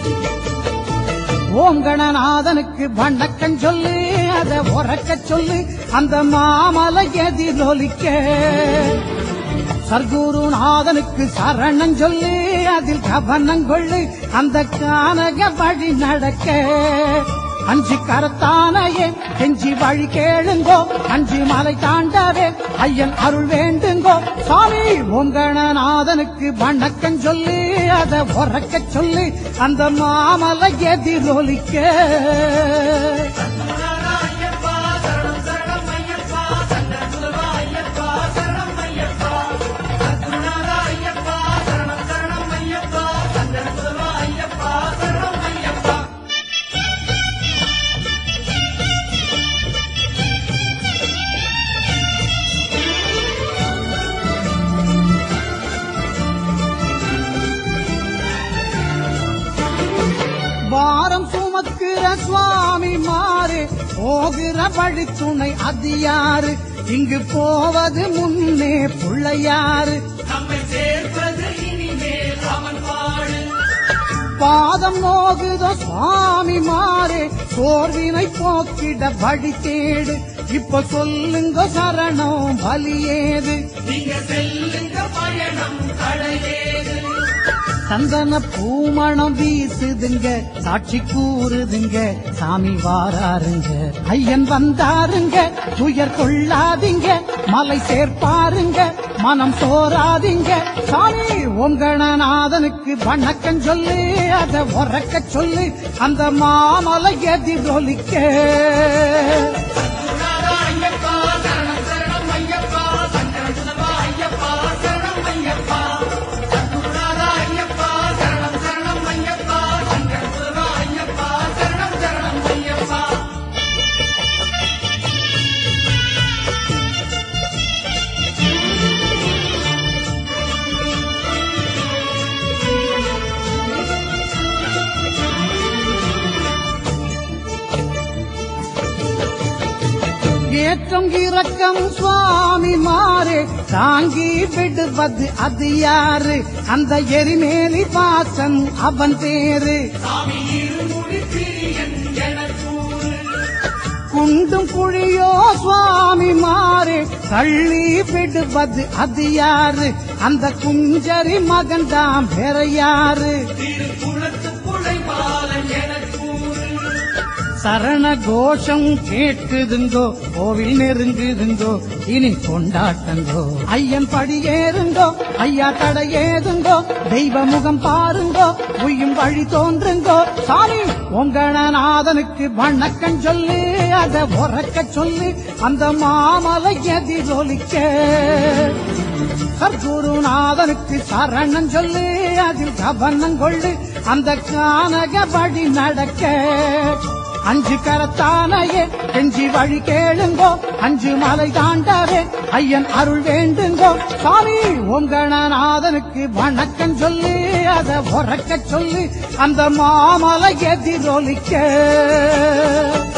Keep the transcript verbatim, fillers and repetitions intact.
ஓம் கணநாதனுக்கு வணக்கம் சொல்லு, அத உறக்க சொல்லு, அந்த மாமலை எதிரொலிக்க. சர்க்குருநாதனுக்கு சரணம் சொல்லு, அதில் கவனம் கொள்ளு, அந்த கானக வழி நடக்க. அஞ்சு கரத்தானையே கெஞ்சி வழி கேளுங்கோ, அஞ்சு மலை தாண்டவே ஐயன் அருள் வேண்டுங்கோ. சாமி ஓம் கணநாதனுக்கு வணக்கம் சொல்லு, அத உறக்க சொல்லு, அந்த மாமலை எதிரொலிக்க. வாரம் சுமக்கிற சுவாமி மாறு, போகிற வழி துணை அது யாரு? இங்கு போவது முன்னே புள்ளையாரு, நம்மை சேர்ப்பது இனிமேல் அவன் பாடு. பாதம் நோகுதோ சுவாமி மாறு, சோர்வினை போக்கிட வழி தேடு. இப்ப சொல்லுங்க சரணம் பலியேது, நீங்க செல்லுங்க பயணம் தடையேது. சந்தன பூமணம் வீசுதுங்க, சாட்சி கூறுதுங்க, சாமி வாராருங்க, ஐயன் வந்தாருங்க. துயர் கொள்ளாதீங்க, மலை சேர்ப்பாருங்க, மனம் சோராதீங்க. சாமி ஓம் கணநாதனுக்கு வணக்கம் சொல்லு, அத உறக்க சொல்லு, அந்த மாமலை எதிரொலிக்க. ஏற்றம் இறக்கம் சுவாமி மாறு, தாங்கி விடுவது அது யாரு? அந்த எரிமேலி வாசன் அவன் பேரு. குண்டும் குழியோ சுவாமி மாறு, தள்ளி விடுவது அது யாரு? அந்த குஞ்சரி மகன் தான் வேற யாரு? சரண கோஷம் கேட்குதுங்கோ, கோவில் நெருங்குதுங்கோ, இனி கொண்டாட்டங்கோ. ஐயன் படியேறுங்கோ, ஐயா தடையேதுங்கோ, தெய்வ முகம் பாருங்கோ, உயும் வழி தோன்றுங்கோ. சாமி ஓம் கணநாதனுக்கு வணக்கம் சொல்லு, அத உறக்க சொல்லு, அந்த மாமலை எதிரொலிக்க. சர்க்குருநாதனுக்கு சரணம் சொல்லு, அதில் கவனம் கொள்ளு, அந்த கானக வழி நடக்க. அஞ்சு கரத்தானையே கெஞ்சி வழி கேளுங்கோ, அஞ்சு மலை தாண்டவே ஐயன் அருள் வேண்டுங்கோ. சாமி ஓம் கணநாதனுக்கு வணக்கம் சொல்லு, அத உறக்க சொல்லு, அந்த மாமலை எதிரொலிக்க.